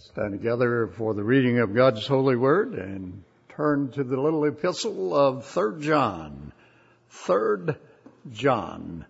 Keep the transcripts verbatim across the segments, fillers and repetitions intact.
Stand together for the reading of God's holy word and turn to the little epistle of Third John. Third John.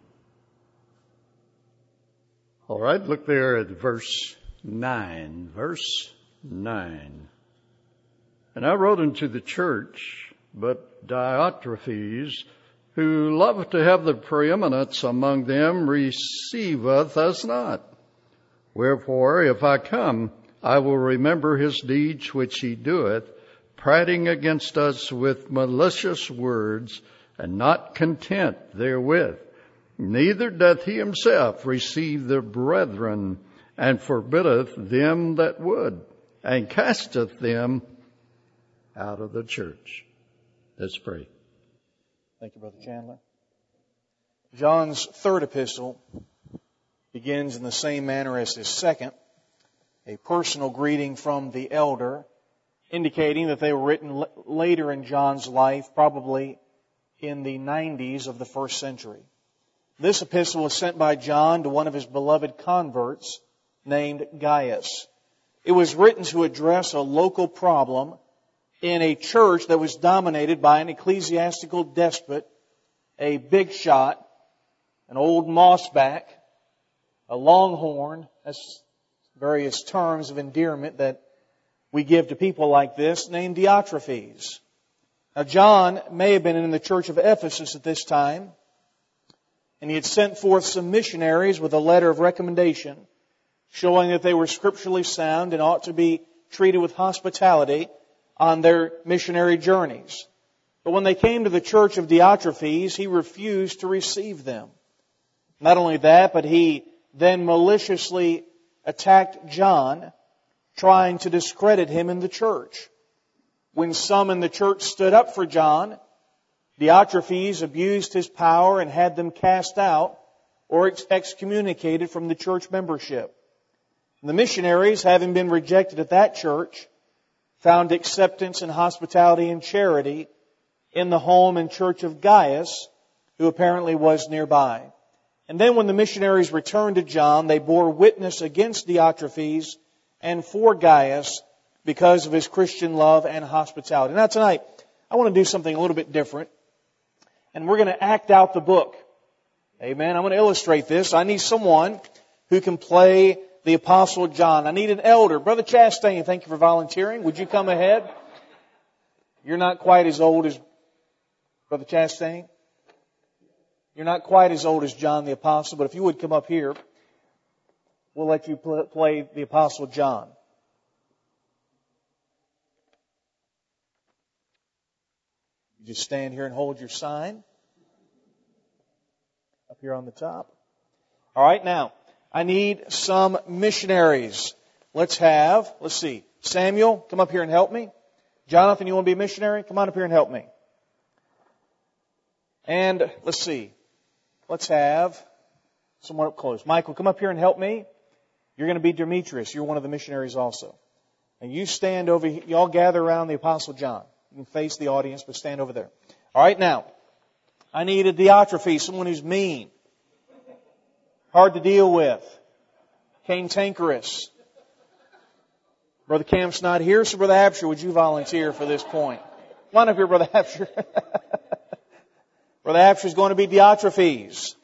All right, look there at verse nine. Verse nine. And I wrote unto the church, but Diotrephes, who loveth to have the preeminence among them, receiveth us not. Wherefore, if I come, I will remember his deeds which he doeth, prating against us with malicious words, and not content therewith. Neither doth he himself receive the brethren, and forbiddeth them that would, and casteth them out of the church. Let's pray. Thank you, Brother Chandler. John's third epistle begins in the same manner as his second, a personal greeting from the elder, indicating that they were written l- later in John's life, probably in the nineties of the first century. This epistle was sent by John to one of his beloved converts named Gaius. It was written to address a local problem in a church that was dominated by an ecclesiastical despot, a big shot, an old mossback, a longhorn. That's various terms of endearment that we give to people like this, named Diotrephes. Now, John may have been in the church of Ephesus at this time, and he had sent forth some missionaries with a letter of recommendation, showing that they were scripturally sound and ought to be treated with hospitality on their missionary journeys. But when they came to the church of Diotrephes, he refused to receive them. Not only that, but he then maliciously attacked John, trying to discredit him in the church. When some in the church stood up for John, Diotrephes abused his power and had them cast out or excommunicated from the church membership. And the missionaries, having been rejected at that church, found acceptance and hospitality and charity in the home and church of Gaius, who apparently was nearby. And then when the missionaries returned to John, they bore witness against Diotrephes and for Gaius because of his Christian love and hospitality. Now tonight, I want to do something a little bit different. And we're going to act out the book. Amen. I'm going to illustrate this. I need someone who can play the Apostle John. I need an elder. Brother Chastain, thank you for volunteering. Would you come ahead? You're not quite as old as Brother Chastain. You're not quite as old as John the Apostle, but if you would come up here, we'll let you play the Apostle John. You just stand here and hold your sign up here on the top. All right, now, I need some missionaries. Let's have, let's see, Samuel, come up here and help me. Jonathan, you want to be a missionary? Come on up here and help me. And let's see. Let's have someone up close. Michael, come up here and help me. You're going to be Demetrius. You're one of the missionaries also. And you stand over here. You all gather around the Apostle John. You can face the audience, but stand over there. All right, now, I need a Diotrephes, someone who's mean, hard to deal with, cantankerous. Brother Cam's not here, so Brother Absher, would you volunteer for this point? Come on up here, Brother Absher. Brother Absher is going to be Diotrephes.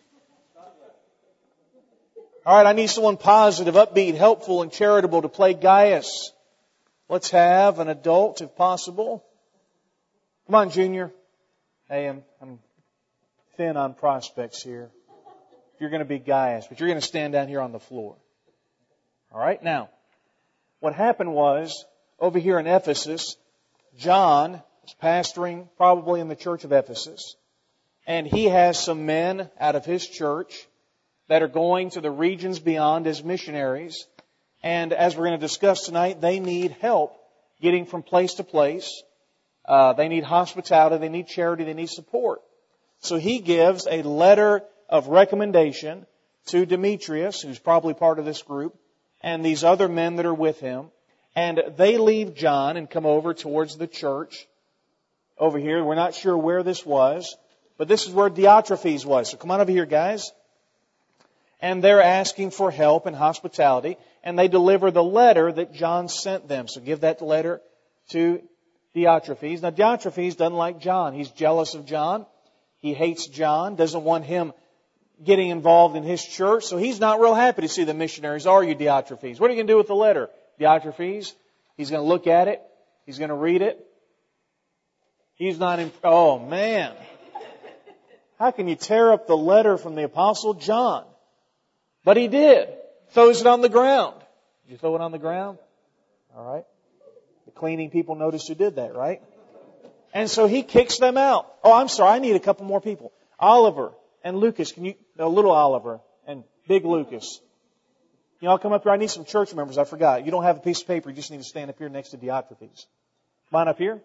All right, I need someone positive, upbeat, helpful, and charitable to play Gaius. Let's have an adult, if possible. Come on, Junior. Hey, I'm, I'm thin on prospects here. You're going to be Gaius, but you're going to stand down here on the floor. All right, now, what happened was, over here in Ephesus, John was pastoring probably in the church of Ephesus. And he has some men out of his church that are going to the regions beyond as missionaries. And as we're going to discuss tonight, they need help getting from place to place. Uh, they need hospitality, they need charity, they need support. So he gives a letter of recommendation to Demetrius, who's probably part of this group, and these other men that are with him. And they leave John and come over towards the church over here. We're not sure where this was, but this is where Diotrephes was. So come on over here, guys. and they're asking for help and hospitality, and they deliver the letter that John sent them. So give that letter to Diotrephes. Now Diotrephes doesn't like John. He's jealous of John. He hates John, doesn't want him getting involved in his church, so he's not real happy to see the missionaries, are you, Diotrephes? What are you going to do with the letter, Diotrephes? He's going to look at it. He's going to read it. He's not in... Oh, man. How can you tear up the letter from the Apostle John? But he did. Throws it on the ground. Did you throw it on the ground? All right. The cleaning people noticed who did that, right? And so he kicks them out. Oh, I'm sorry. I need a couple more people. Oliver and Lucas. Can you... No, little Oliver and big Lucas. You all come up here. I need some church members. I forgot. You don't have a piece of paper. You just need to stand up here next to Diotrephes. Come on up here.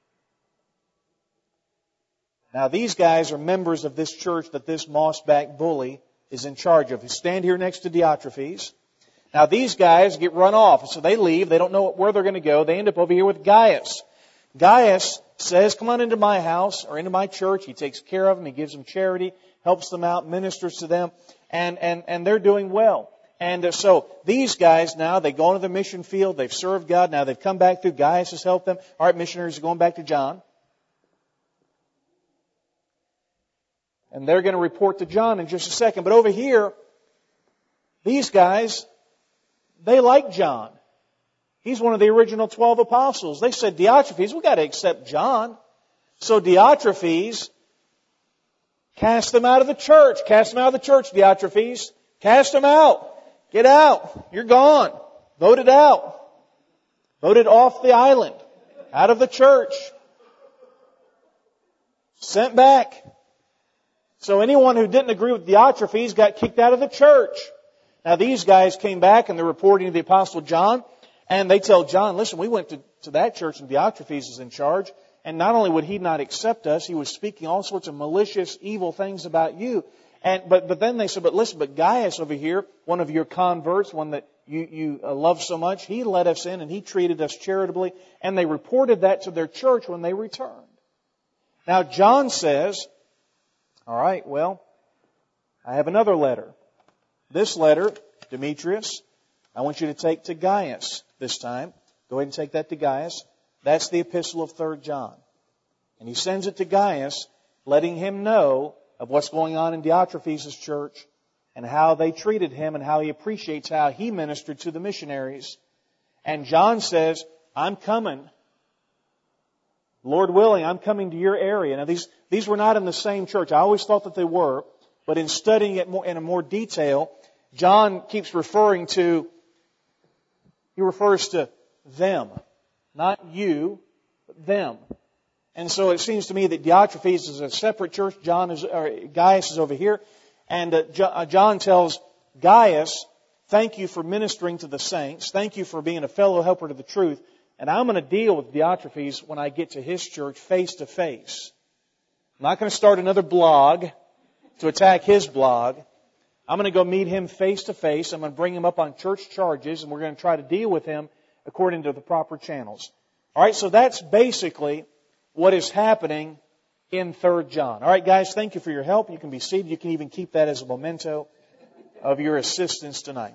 Now, these guys are members of this church that this moss-back bully is in charge of. You stand here next to Diotrephes. Now, these guys get run off. So they leave. They don't know where they're going to go. They end up over here with Gaius. Gaius says, come on into my house or into my church. He takes care of them. He gives them charity, helps them out, ministers to them, and, and, and they're doing well. And so these guys now, they go into the mission field. They've served God. Now they've come back through. Gaius has helped them. All right, missionaries are going back to John. And they're going to report to John in just a second. But over here, these guys, they like John. He's one of the original twelve apostles. They said, Diotrephes, we've got to accept John. So Diotrephes cast them out of the church. Cast them out of the church, Diotrephes. Cast them out. Get out. You're gone. Voted out. Voted off the island. Out of the church. Sent back. So anyone who didn't agree with Diotrephes got kicked out of the church. Now these guys came back and they're reporting to the Apostle John. And they tell John, listen, we went to, to that church and Diotrephes is in charge. And not only would he not accept us, he was speaking all sorts of malicious, evil things about you. And but but then they said, but listen, but Gaius over here, one of your converts, one that you, you uh, love so much, he let us in and he treated us charitably. And they reported that to their church when they returned. Now John says, all right, well, I have another letter. This letter, Demetrius, I want you to take to Gaius this time. Go ahead and take that to Gaius. That's the epistle of Third John. And he sends it to Gaius, letting him know of what's going on in Diotrephes' church and how they treated him and how he appreciates how he ministered to the missionaries. And John says, I'm coming. Lord willing, I'm coming to your area. Now, these, these were not in the same church. I always thought that they were. But in studying it more, in a more detail, John keeps referring to, he refers to them. Not you, but them. And so it seems to me that Diotrephes is a separate church. John is, or Gaius is over here. And uh, John tells Gaius, thank you for ministering to the saints. Thank you for being a fellow helper to the truth. And I'm going to deal with Diotrephes when I get to his church face to face. I'm not going to start another blog to attack his blog. I'm going to go meet him face to face. I'm going to bring him up on church charges, and we're going to try to deal with him according to the proper channels. All right, so that's basically what is happening in Third John. All right, guys, thank you for your help. You can be seated. You can even keep that as a memento of your assistance tonight.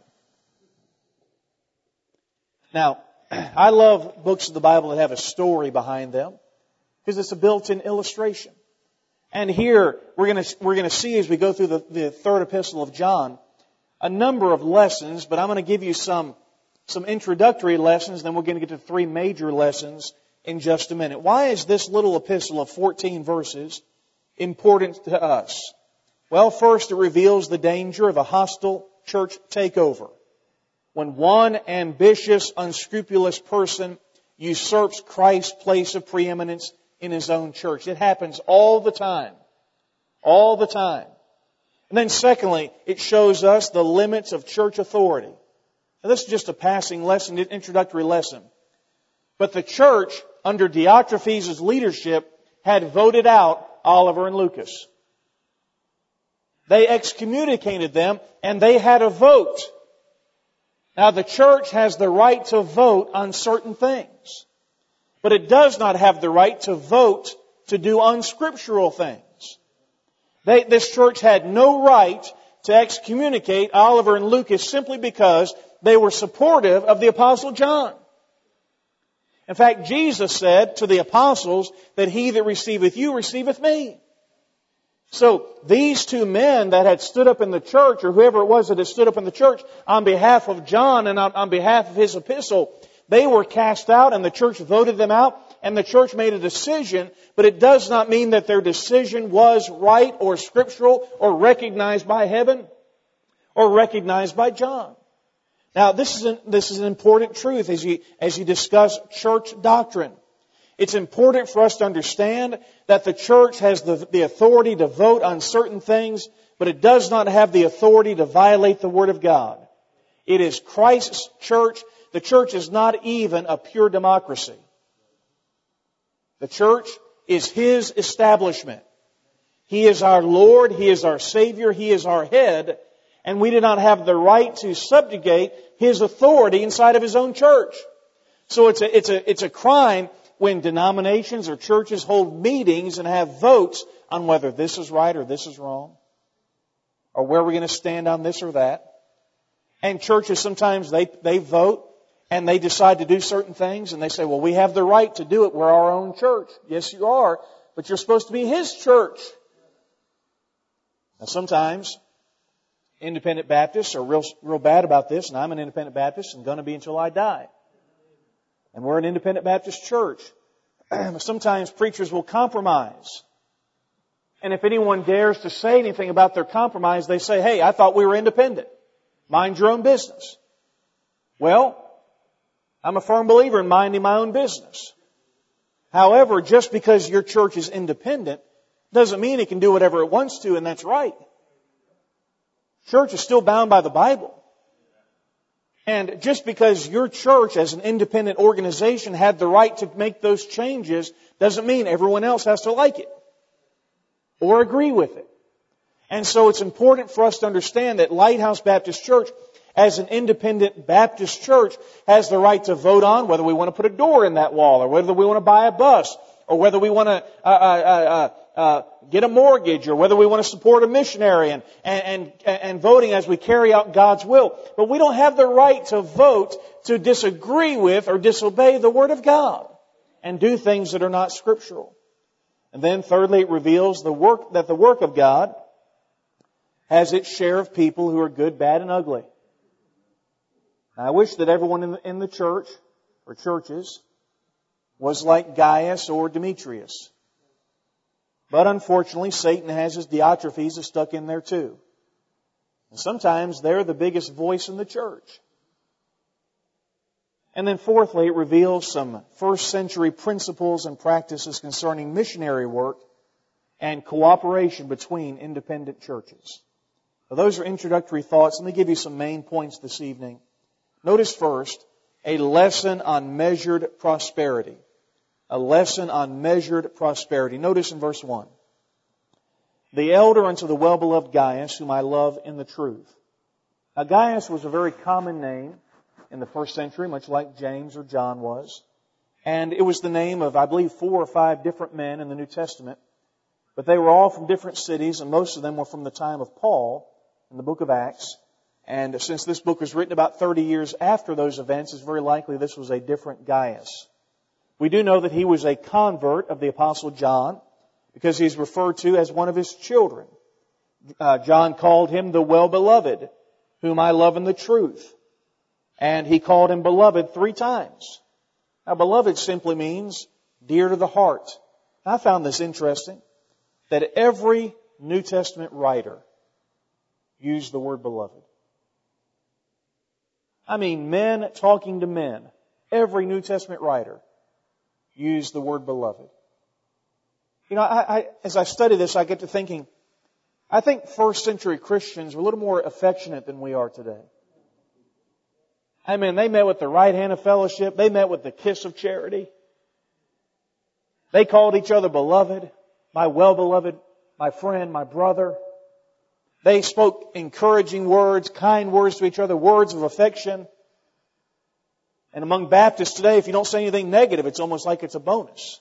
Now, I love books of the Bible that have a story behind them because it's a built-in illustration. And here we're going to we're going to see as we go through the, the third epistle of John a number of lessons, but I'm going to give you some some introductory lessons, then we're going to get to three major lessons in just a minute. Why is this little epistle of fourteen verses important to us? Well, first, it reveals the danger of a hostile church takeover. When one ambitious, unscrupulous person usurps Christ's place of preeminence in his own church. It happens all the time. All the time. And then secondly, it shows us the limits of church authority. Now, this is just a passing lesson, an introductory lesson. But the church, under Diotrephes' leadership, had voted out Oliver and Lucas. They excommunicated them, and they had a vote. Now, the church has the right to vote on certain things. But it does not have the right to vote to do unscriptural things. They, this church had no right to excommunicate Oliver and Lucas simply because they were supportive of the Apostle John. In fact, Jesus said to the apostles that he that receiveth you receiveth me. So these two men that had stood up in the church, or whoever it was that had stood up in the church on behalf of John and on, on behalf of his epistle, they were cast out and the church voted them out and the church made a decision, but it does not mean that their decision was right or scriptural or recognized by heaven or recognized by John. Now, this is an, this is an important truth as you, as you discuss church doctrine. It's important for us to understand that the church has the, the authority to vote on certain things, but it does not have the authority to violate the Word of God. It is Christ's church. The church is not even a pure democracy. The church is His establishment. He is our Lord. He is our Savior. He is our head. And we do not have the right to subjugate His authority inside of His own church. So it's a, it's a, it's a crime when denominations or churches hold meetings and have votes on whether this is right or this is wrong, or where we're going to stand on this or that. And churches sometimes they, they vote and they decide to do certain things and they say, well, we have the right to do it. We're our own church. Yes, you are, but you're supposed to be His church. Now sometimes independent Baptists are real, real bad about this, and I'm an independent Baptist and going to be until I die. And we're an independent Baptist church. Sometimes preachers will compromise. And if anyone dares to say anything about their compromise, they say, hey, I thought we were independent. Mind your own business. Well, I'm a firm believer in minding my own business. However, just because your church is independent doesn't mean it can do whatever it wants to, and that's right. Church is still bound by the Bible. And just because your church as an independent organization had the right to make those changes doesn't mean everyone else has to like it or agree with it. And so it's important for us to understand that Lighthouse Baptist Church as an independent Baptist church has the right to vote on whether we want to put a door in that wall or whether we want to buy a bus or whether we want to uh, uh, uh, uh, get a mortgage or whether we want to support a missionary and, and, and voting as we carry out God's will. But we don't have the right to vote to disagree with or disobey the Word of God and do things that are not scriptural. And then thirdly, it reveals the work that the work of God has its share of people who are good, bad, and ugly. Now, I wish that everyone in the, in the church or churches was like Gaius or Demetrius. But unfortunately, Satan has his Diotrephes stuck in there too. And sometimes they're the biggest voice in the church. And then fourthly, it reveals some first century principles and practices concerning missionary work and cooperation between independent churches. Now, those are introductory thoughts. Let me give you some main points this evening. Notice first, a lesson on measured prosperity. A lesson on measured prosperity. Notice in verse one. The elder unto the well-beloved Gaius, whom I love in the truth. Now, Gaius was a very common name in the first century, much like James or John was. And it was the name of, I believe, four or five different men in the New Testament. But they were all from different cities, and most of them were from the time of Paul in the book of Acts. And since this book was written about thirty years after those events, it's very likely this was a different Gaius. We do know that he was a convert of the Apostle John because he's referred to as one of his children. Uh, John called him the well-beloved, whom I love in the truth. And he called him beloved three times. Now, beloved simply means dear to the heart. I found this interesting, that every New Testament writer used the word beloved. I mean, men talking to men. Every New Testament writer used the word beloved. You know, I, I, as I study this, I get to thinking, I think first century Christians were a little more affectionate than we are today. I mean, they met with the right hand of fellowship. They met with the kiss of charity. They called each other beloved, my well-beloved, my friend, my brother. They spoke encouraging words, kind words to each other, words of affection. And among Baptists today, if you don't say anything negative, it's almost like it's a bonus.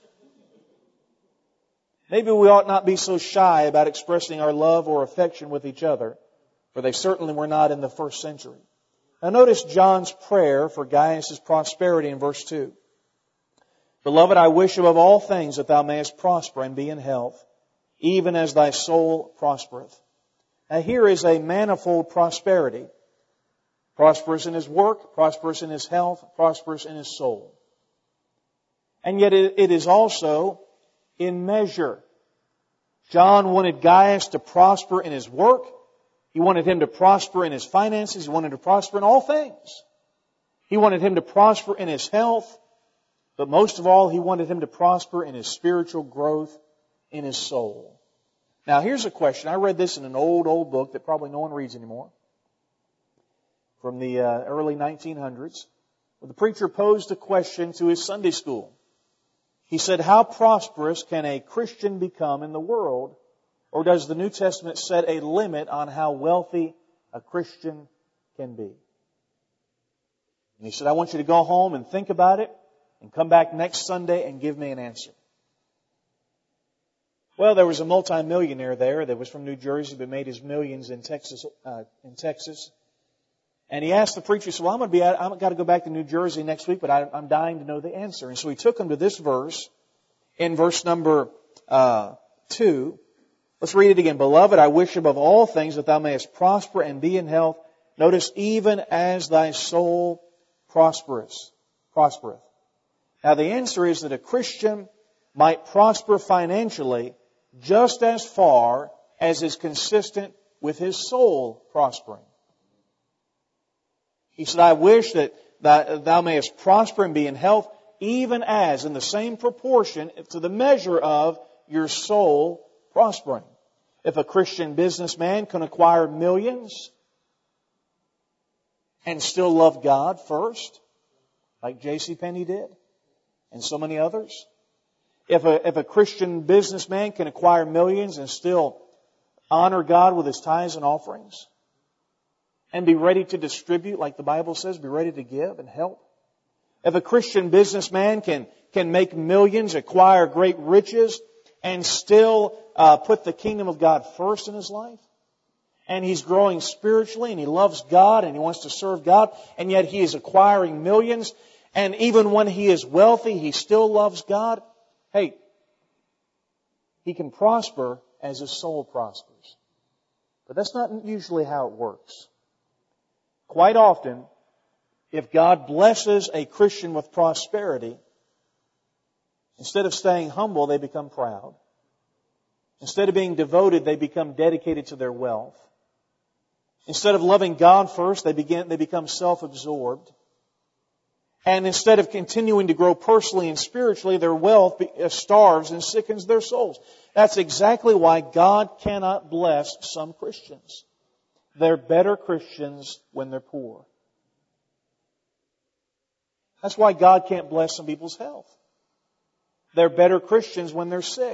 Maybe we ought not be so shy about expressing our love or affection with each other for they certainly were not in the first century. Now notice John's prayer for Gaius' prosperity in verse two. Beloved, I wish above all things that thou mayest prosper and be in health, even as thy soul prospereth. Now here is a manifold prosperity. Prosperous in his work, prosperous in his health, prosperous in his soul. And yet it is also in measure. John wanted Gaius to prosper in his work. He wanted him to prosper in his finances. He wanted to prosper in all things. He wanted him to prosper in his health. But most of all, he wanted him to prosper in his spiritual growth in his soul. Now, here's a question. I read this in an old, old book that probably no one reads anymore, from the uh, early nineteen hundreds. Where the preacher posed a question to his Sunday school. He said, how prosperous can a Christian become in the world? Or does the New Testament set a limit on how wealthy a Christian can be? And he said, I want you to go home and think about it and come back next Sunday and give me an answer. Well, there was a multimillionaire there that was from New Jersey but made his millions in Texas. Uh, in Texas. And he asked the preacher, he said, well, I'm going to be, I've got to go back to New Jersey next week, but I, I'm dying to know the answer. And so he took him to this verse, in verse number uh, two. Let's read it again. Beloved, I wish above all things that thou mayest prosper and be in health. Notice, even as thy soul prospereth. prospereth. Now the answer is that a Christian might prosper financially just as far as is consistent with his soul prospering. He said, I wish that thou mayest prosper and be in health, even as, in the same proportion, to the measure of your soul prospering. If a Christian businessman can acquire millions and still love God first, like J C Penney did, and so many others. If a, if a Christian businessman can acquire millions and still honor God with his tithes and offerings, and be ready to distribute, like the Bible says, be ready to give and help. If a Christian businessman can, can make millions, acquire great riches, and still uh, put the kingdom of God first in his life, and he's growing spiritually, and he loves God, and he wants to serve God, and yet he is acquiring millions, and even when he is wealthy, he still loves God, hey, he can prosper as his soul prospers. But that's not usually how it works. Quite often, if God blesses a Christian with prosperity, instead of staying humble, they become proud. Instead of being devoted, they become dedicated to their wealth. Instead of loving God first, they begin, they become self-absorbed. And instead of continuing to grow personally and spiritually, their wealth starves and sickens their souls. That's exactly why God cannot bless some Christians. They're better Christians when they're poor. That's why God can't bless some people's health. They're better Christians when they're sick.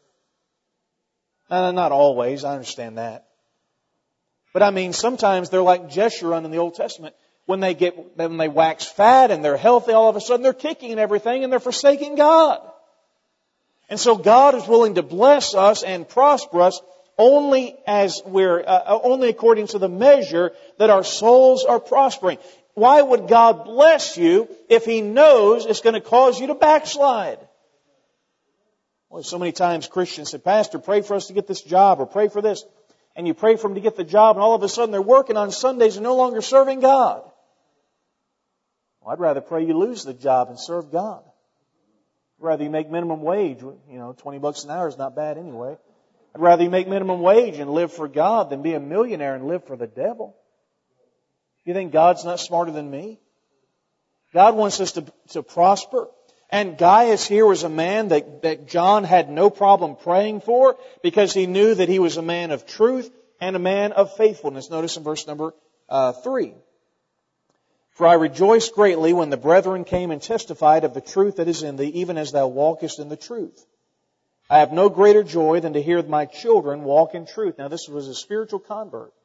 Uh, not always, I understand that. But I mean, sometimes they're like Jeshurun in the Old Testament. When they get, when they wax fat and they're healthy, all of a sudden they're kicking and everything and they're forsaking God. And so God is willing to bless us and prosper us only as we're, uh, only according to the measure that our souls are prospering. Why would God bless you if He knows it's going to cause you to backslide? Well, so many times Christians say, Pastor, pray for us to get this job or pray for this. And you pray for them to get the job and all of a sudden they're working on Sundays and no longer serving God. Well, I'd rather pray you lose the job and serve God. I'd rather you make minimum wage. You know, twenty bucks an hour is not bad anyway. I'd rather you make minimum wage and live for God than be a millionaire and live for the devil. You think God's not smarter than me? God wants us to, to prosper. And Gaius here was a man that, that John had no problem praying for because he knew that he was a man of truth and a man of faithfulness. Notice in verse number uh, three. For I rejoiced greatly when the brethren came and testified of the truth that is in thee, even as thou walkest in the truth. I have no greater joy than to hear my children walk in truth. Now this was a spiritual convert.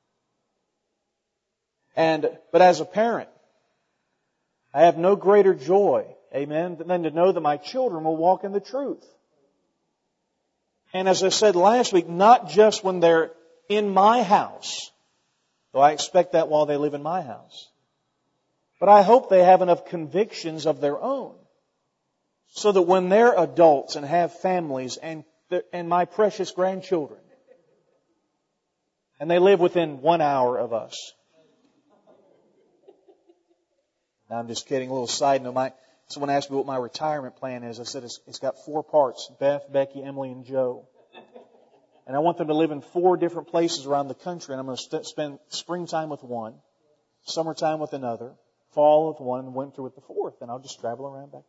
And, but as a parent, I have no greater joy, amen, than to know that my children will walk in the truth. And as I said last week, not just when they're in my house, Though I expect that while they live in my house. But I hope they have enough convictions of their own so that when they're adults and have families and, and my precious grandchildren, and they live within one hour of us. Now, I'm just kidding. A little side note. My, someone asked me what my retirement plan is. I said it's, it's got four parts. Beth, Becky, Emily, and Joe. And I want them to live in four different places around the country. And I'm going to st- spend springtime with one, summertime with another, fall with one, and winter with the fourth. And I'll just travel around back.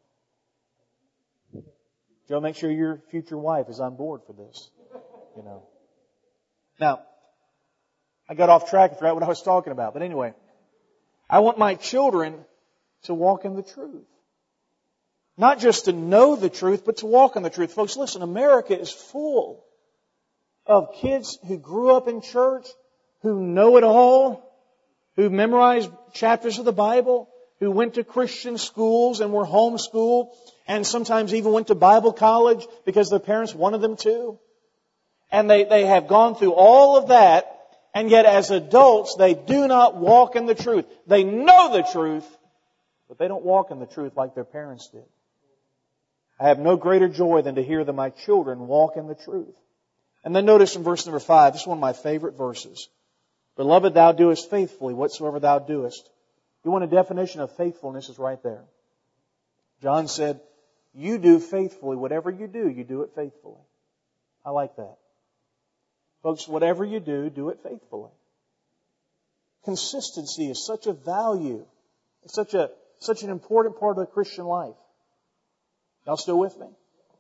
Joe, make sure your future wife is on board for this. You know. Now, I got off track and forgot what I was talking about. But anyway, I want my children to walk in the truth. Not just to know the truth, but to walk in the truth. Folks, listen, America is full of kids who grew up in church, who know it all, who memorized chapters of the Bible, who went to Christian schools and were homeschooled, and sometimes even went to Bible college because their parents wanted them to. And they, they have gone through all of that, and yet as adults, they do not walk in the truth. They know the truth, but they don't walk in the truth like their parents did. I have no greater joy than to hear that my children walk in the truth. And then notice in verse number five, this is one of my favorite verses. Beloved, thou doest faithfully whatsoever thou doest. You want a definition of faithfulness, is right there. John said, you do faithfully. Whatever you do, you do it faithfully. I like that. Folks, whatever you do, do it faithfully. Consistency is such a value. It's such a such an important part of the Christian life. Y'all still with me?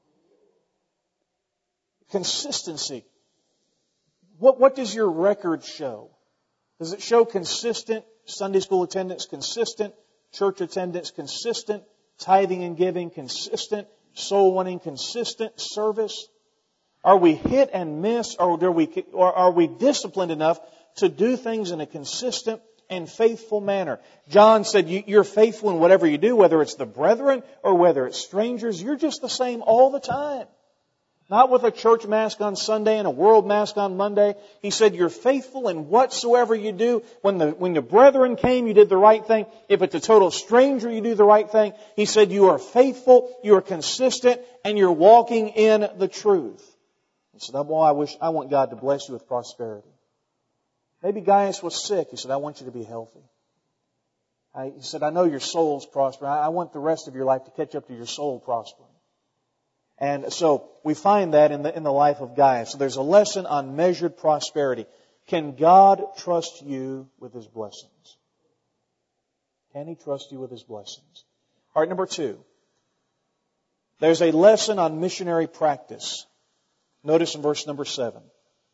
Consistency. What, what does your record show? Does it show consistent Sunday school attendance, consistent church attendance, consistent tithing and giving, consistent soul winning, consistent service? Are we hit and miss, or are we, or are we disciplined enough to do things in a consistent and faithful manner? John said, you're faithful in whatever you do, whether it's the brethren or whether it's strangers. You're just the same all the time. Not with a church mask on Sunday and a world mask on Monday. He said, you're faithful in whatsoever you do. When the, when the brethren came, you did the right thing. If it's a total stranger, you do the right thing. He said, you are faithful, you are consistent, and you're walking in the truth. He said, boy, I wish, I want God to bless you with prosperity. Maybe Gaius was sick. He said, I want you to be healthy. I, he said, I know your soul's prospering. I, I want the rest of your life to catch up to your soul prospering. And so we find that in the, in the life of Gaius. So there's a lesson on measured prosperity. Can God trust you with His blessings? Can He trust you with His blessings? All right, number two. There's a lesson on missionary practice. Notice in verse number seven.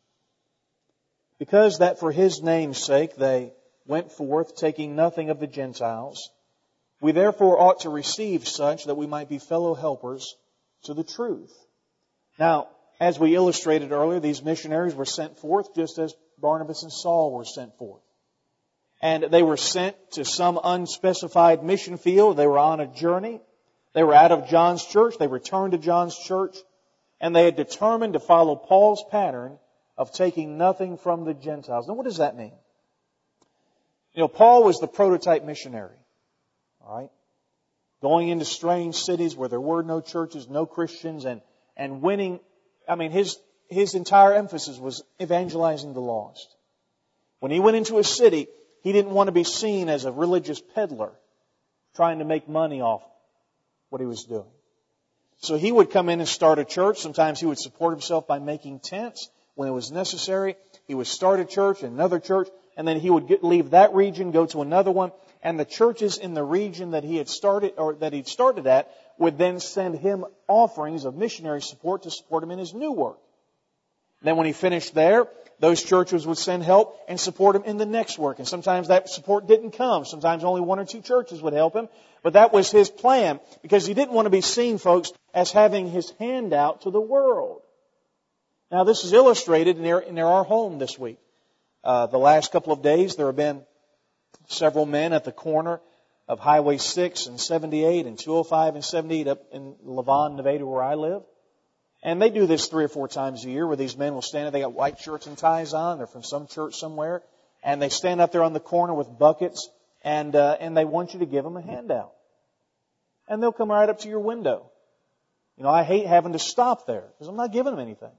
Because that for His name's sake they went forth, taking nothing of the Gentiles, we therefore ought to receive such that we might be fellow helpers to the truth. Now, as we illustrated earlier, these missionaries were sent forth just as Barnabas and Saul were sent forth. And they were sent to some unspecified mission field. They were on a journey. They were out of John's church. They returned to John's church. And they had determined to follow Paul's pattern of taking nothing from the Gentiles. Now, what does that mean? You know, Paul was the prototype missionary. All right? Going into strange cities where there were no churches, no Christians, and, and winning. I mean, his, his entire emphasis was evangelizing the lost. When he went into a city, he didn't want to be seen as a religious peddler trying to make money off what he was doing. So he would come in and start a church. Sometimes he would support himself by making tents when it was necessary. He would start a church, another church, and then he would get, leave that region, go to another one. And the churches in the region that he had started, or that he'd started at, would then send him offerings of missionary support to support him in his new work. Then when he finished there, those churches would send help and support him in the next work. And sometimes that support didn't come. Sometimes only one or two churches would help him. But that was his plan, because he didn't want to be seen, folks, as having his hand out to the world. Now, this is illustrated in our, in our home this week. Uh, the last couple of days, there have been several men at the corner of Highway six and seventy-eight and two oh five and seventy-eight up in Lavon, Nevada, where I live. And they do this three or four times a year, where these men will stand there. They got white shirts and ties on. They're from some church somewhere. and they stand up there on the corner with buckets, and uh, and they want you to give them a handout. And they'll come right up to your window. You know, I hate having to stop there because I'm not giving them anything.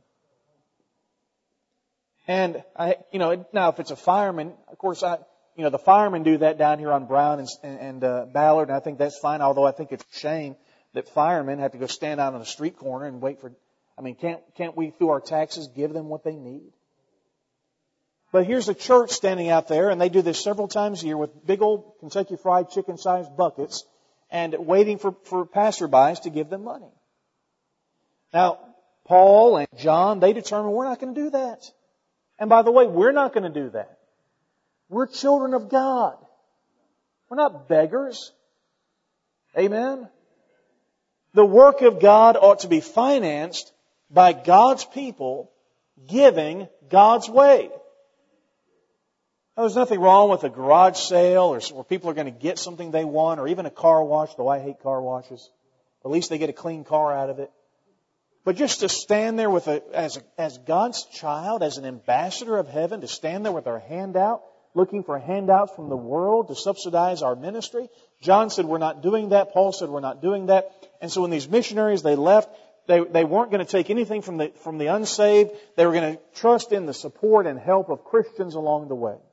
And I, you know, now if it's a fireman, of course, I, you know, the firemen do that down here on Brown and, and uh, Ballard, and I think that's fine. Although I think it's a shame that firemen have to go stand out on a street corner and wait for. I mean, can't can't we through our taxes give them what they need? But here's a church standing out there, and they do this several times a year with big old Kentucky Fried Chicken-sized buckets, and waiting for for passerbys to give them money. Now, Paul and John, they determined we're not going to do that. And by the way, we're not going to do that. We're children of God. We're not beggars. Amen? The work of God ought to be financed by God's people giving God's way. Now, there's nothing wrong with a garage sale or where people are going to get something they want, or even a car wash, though I hate car washes. At least they get a clean car out of it. But just to stand there with a, as a, as God's child, as an ambassador of heaven, to stand there with our hand out, looking for handouts from the world to subsidize our ministry. John said we're not doing that. Paul said we're not doing that. And so when these missionaries, they left, they, they weren't going to take anything from the, from the unsaved. They were going to trust in the support and help of Christians along the way.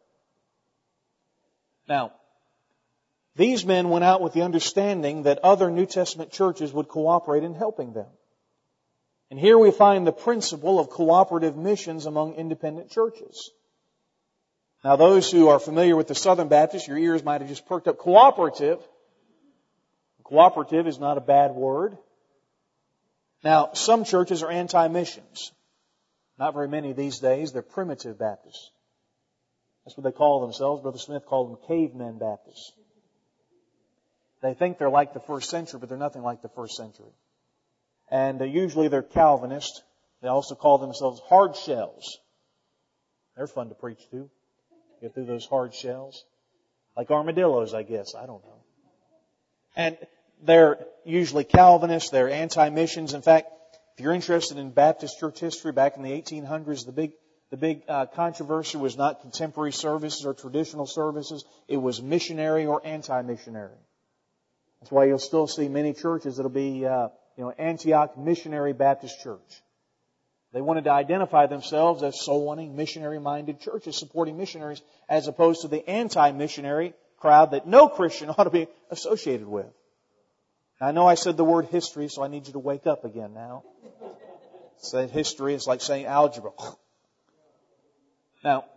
Now, these men went out with the understanding that other New Testament churches would cooperate in helping them. And here we find the principle of cooperative missions among independent churches. Now, those who are familiar with the Southern Baptists, your ears might have just perked up. Cooperative. Cooperative is not a bad word. Now, some churches are anti-missions. Not very many these days. They're primitive Baptists. That's what they call themselves. Brother Smith called them cavemen Baptists. They think they're like the first century, but they're nothing like the first century. And uh, usually they're Calvinist. They also call themselves hard shells. They're fun to preach to. Get through those hard shells. Like armadillos, I guess. I don't know. And they're usually Calvinists. They're anti-missions. In fact, if you're interested in Baptist church history, back in the eighteen hundreds, the big the big uh, controversy was not contemporary services or traditional services. It was missionary or anti-missionary. That's why you'll still see many churches that'll be... Uh, You know, Antioch Missionary Baptist Church. They wanted to identify themselves as soul-winning, missionary-minded churches supporting missionaries, as opposed to the anti-missionary crowd that no Christian ought to be associated with. Now, I know I said the word history, so I need you to wake up again now. Say history is like saying algebra. Now,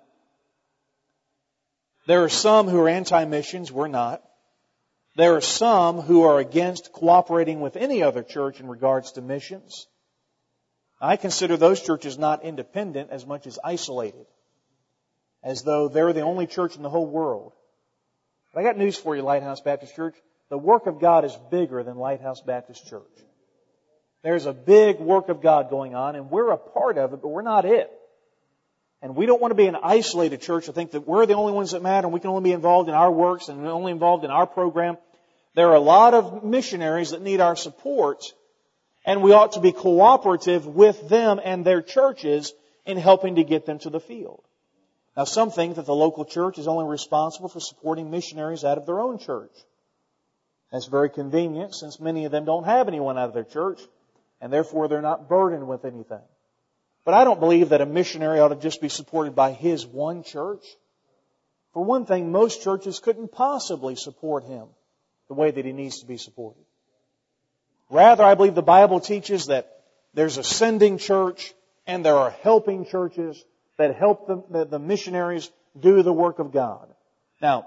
there are some who are anti-missions. We're not. There are some who are against cooperating with any other church in regards to missions. I consider those churches not independent as much as isolated, as though they're the only church in the whole world. But I got news for you, Lighthouse Baptist Church. The work of God is bigger than Lighthouse Baptist Church. There's a big work of God going on, and we're a part of it, but we're not it. And we don't want to be an isolated church to think that we're the only ones that matter and we can only be involved in our works and only involved in our program. There are a lot of missionaries that need our support, and we ought to be cooperative with them and their churches in helping to get them to the field. Now, some think that the local church is only responsible for supporting missionaries out of their own church. That's very convenient, since many of them don't have anyone out of their church, and therefore they're not burdened with anything. But I don't believe that a missionary ought to just be supported by his one church. For one thing, most churches couldn't possibly support him the way that he needs to be supported. Rather, I believe the Bible teaches that there's a sending church and there are helping churches that help the, the, the missionaries do the work of God. Now,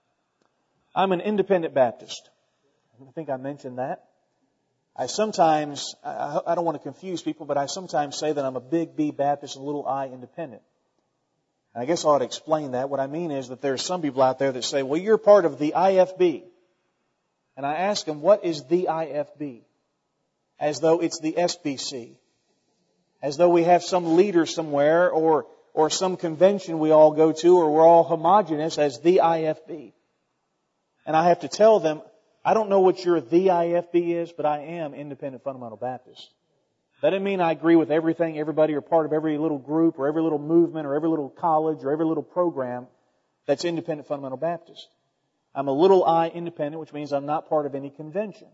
I'm an independent Baptist. I think I mentioned that. I sometimes, I don't want to confuse people, but I sometimes say that I'm a big B Baptist and little I independent. And I guess I ought to explain that. What I mean is that there are some people out there that say, well, you're part of the I F B. And I ask them, what is the I F B? As though it's the S B C. As though we have some leader somewhere or, or some convention we all go to, or we're all homogenous as the I F B. And I have to tell them, I don't know what your the I F B is, but I am Independent Fundamental Baptist. That doesn't mean I agree with everything, everybody, or part of every little group, or every little movement, or every little college, or every little program. That's independent fundamental Baptist. I'm a little I independent, which means I'm not part of any convention.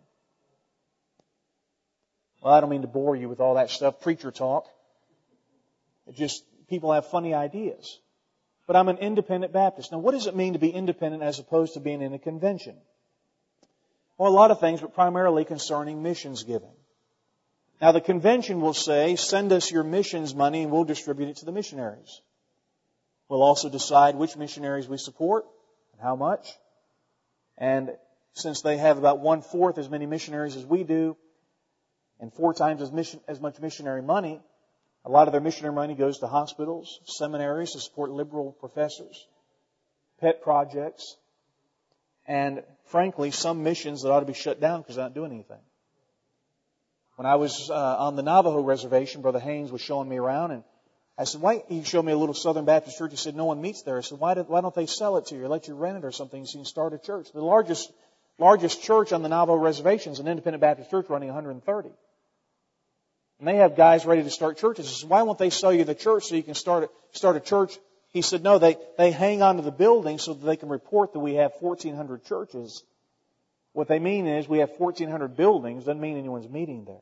Well, I don't mean to bore you with all that stuff, preacher talk. It just, people have funny ideas. But I'm an independent Baptist. Now, what does it mean to be independent as opposed to being in a convention? Well, a lot of things, but primarily concerning missions giving. Now, the convention will say, send us your missions money and we'll distribute it to the missionaries. We'll also decide which missionaries we support and how much. And since they have about one-fourth as many missionaries as we do, and four times as, mission, as much missionary money, a lot of their missionary money goes to hospitals, seminaries to support liberal professors, pet projects, and frankly, some missions that ought to be shut down because they're not doing anything. When I was uh, on the Navajo reservation, Brother Haynes was showing me around, and I said, why? He showed me a little Southern Baptist church. He said, no one meets there. I said, why, did, why don't they sell it to you or let you rent it or something so you can start a church? The largest largest church on the Navajo reservation is an independent Baptist church running one hundred thirty. And they have guys ready to start churches. I said, why won't they sell you the church so you can start a, start a church? He said, no, they, they hang on to the building so that they can report that we have fourteen hundred churches. What they mean is we have fourteen hundred buildings. Doesn't mean anyone's meeting there.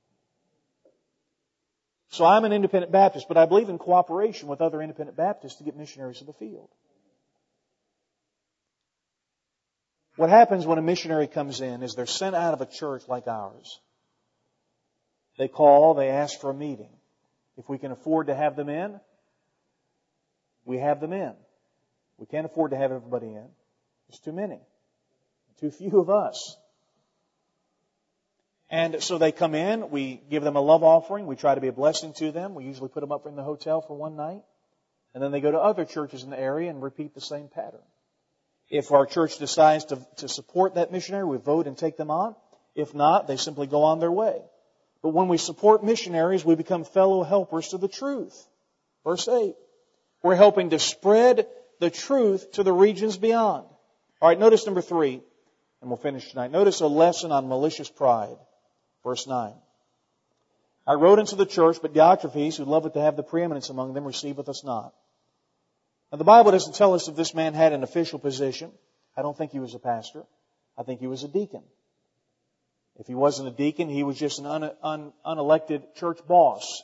So I'm an independent Baptist, but I believe in cooperation with other independent Baptists to get missionaries to the field. What happens when a missionary comes in is they're sent out of a church like ours. They call, they ask for a meeting. If we can afford to have them in, we have them in. We can't afford to have everybody in. There's too many. Too few of us. And so they come in, we give them a love offering, we try to be a blessing to them. We usually put them up in the hotel for one night. And then they go to other churches in the area and repeat the same pattern. If our church decides to, to support that missionary, we vote and take them on. If not, they simply go on their way. But when we support missionaries, we become fellow helpers to the truth. Verse eight. We're helping to spread the truth to the regions beyond. All right, notice number three, and we'll finish tonight. Notice a lesson on malicious pride. Verse nine. I wrote into the church, but Diotrephes, who loveth to have the preeminence among them, receiveth us not. Now, the Bible doesn't tell us if this man had an official position. I don't think he was a pastor. I think he was a deacon. If he wasn't a deacon, he was just an un, un, unelected church boss.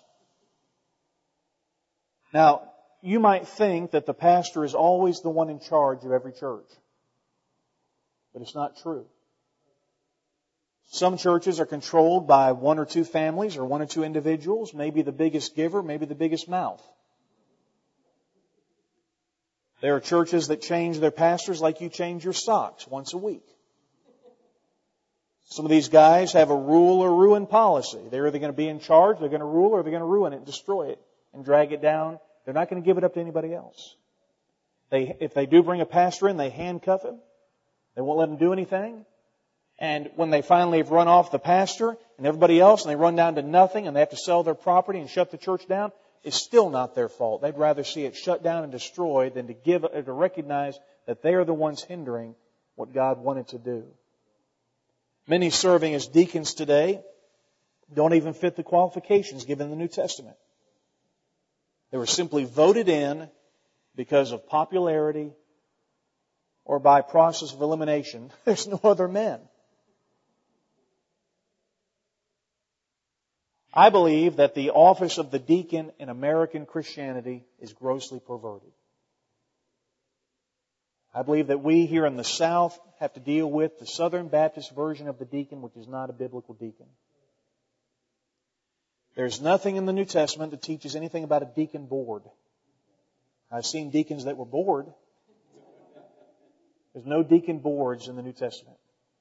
Now, you might think that the pastor is always the one in charge of every church. But it's not true. Some churches are controlled by one or two families or one or two individuals, maybe the biggest giver, maybe the biggest mouth. There are churches that change their pastors like you change your socks once a week. Some of these guys have a rule or ruin policy. They're either going to be in charge, they're going to rule, or they're going to ruin it, destroy it, and drag it down. They're not going to give it up to anybody else. They, if they do bring a pastor in, they handcuff him. They won't let him do anything. And when they finally have run off the pastor and everybody else, and they run down to nothing, and they have to sell their property and shut the church down, it's still not their fault. They'd rather see it shut down and destroyed than to give to recognize that they are the ones hindering what God wanted to do. Many serving as deacons today don't even fit the qualifications given in the New Testament. They were simply voted in because of popularity or by process of elimination. There's no other men. I believe that the office of the deacon in American Christianity is grossly perverted. I believe that we here in the South have to deal with the Southern Baptist version of the deacon, which is not a biblical deacon. There's nothing in the New Testament that teaches anything about a deacon board. I've seen deacons that were bored. There's no deacon boards in the New Testament.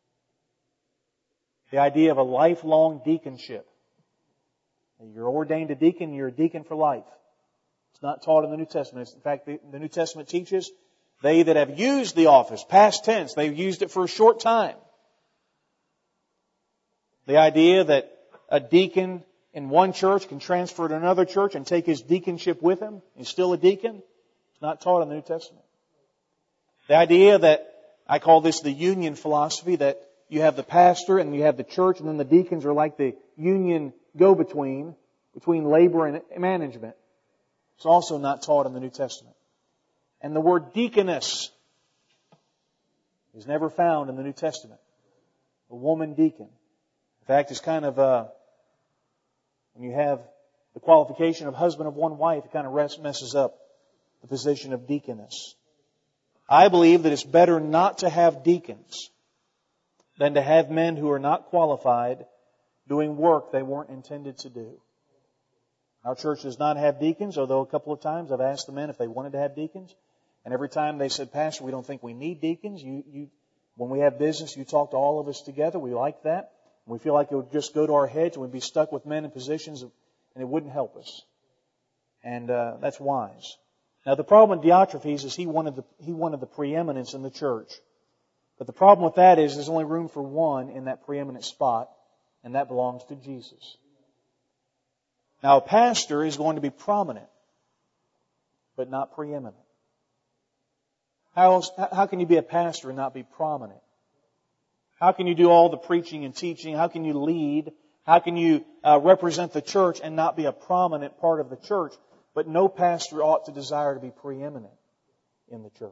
The idea of a lifelong deaconship. You're ordained a deacon, you're a deacon for life. It's not taught in the New Testament. In fact, the, the New Testament teaches they that have used the office, past tense, they've used it for a short time. The idea that a deacon in one church can transfer to another church and take his deaconship with him, he's still a deacon, it's not taught in the New Testament. The idea that, I call this the union philosophy, that you have the pastor and you have the church and then the deacons are like the union go-between, between labor and management. It's also not taught in the New Testament. And the word deaconess is never found in the New Testament. A woman deacon. In fact, it's kind of, uh, when you have the qualification of husband of one wife, it kind of rest, messes up the position of deaconess. I believe that it's better not to have deacons than to have men who are not qualified doing work they weren't intended to do. Our church does not have deacons, although a couple of times I've asked the men if they wanted to have deacons. And every time they said, Pastor, we don't think we need deacons. You, you, when we have business, you talk to all of us together. We like that. We feel like it would just go to our heads and we'd be stuck with men in positions and it wouldn't help us. And uh, that's wise. Now the problem with Diotrephes is he wanted the he wanted the preeminence in the church. But the problem with that is there's only room for one in that preeminent spot, and that belongs to Jesus. Now a pastor is going to be prominent, but not preeminent. How else, how can you be a pastor and not be prominent? How can you do all the preaching and teaching? How can you lead? How can you uh, represent the church and not be a prominent part of the church? But no pastor ought to desire to be preeminent in the church.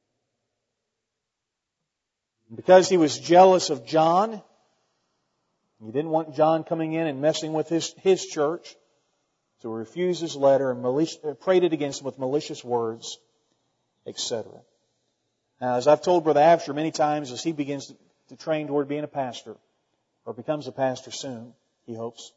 Because he was jealous of John, he didn't want John coming in and messing with his, his church, so he refused his letter and malic- prayed it against him with malicious words, et cetera. Now, as I've told Brother Absher many times, as he begins to, to train toward being a pastor, or becomes a pastor soon, he hopes.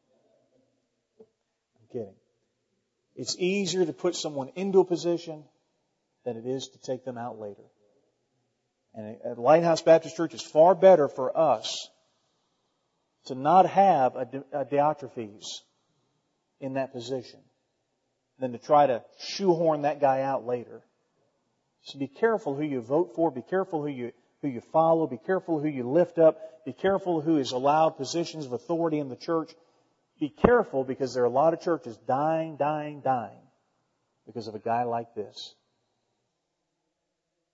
I'm kidding. It's easier to put someone into a position than it is to take them out later. And at Lighthouse Baptist Church, it's far better for us to not have a, a Diotrephes in that position than to try to shoehorn that guy out later. So be careful who you vote for. Be careful who you who you follow. Be careful who you lift up. Be careful who is allowed positions of authority in the church. Be careful because there are a lot of churches dying, dying, dying because of a guy like this.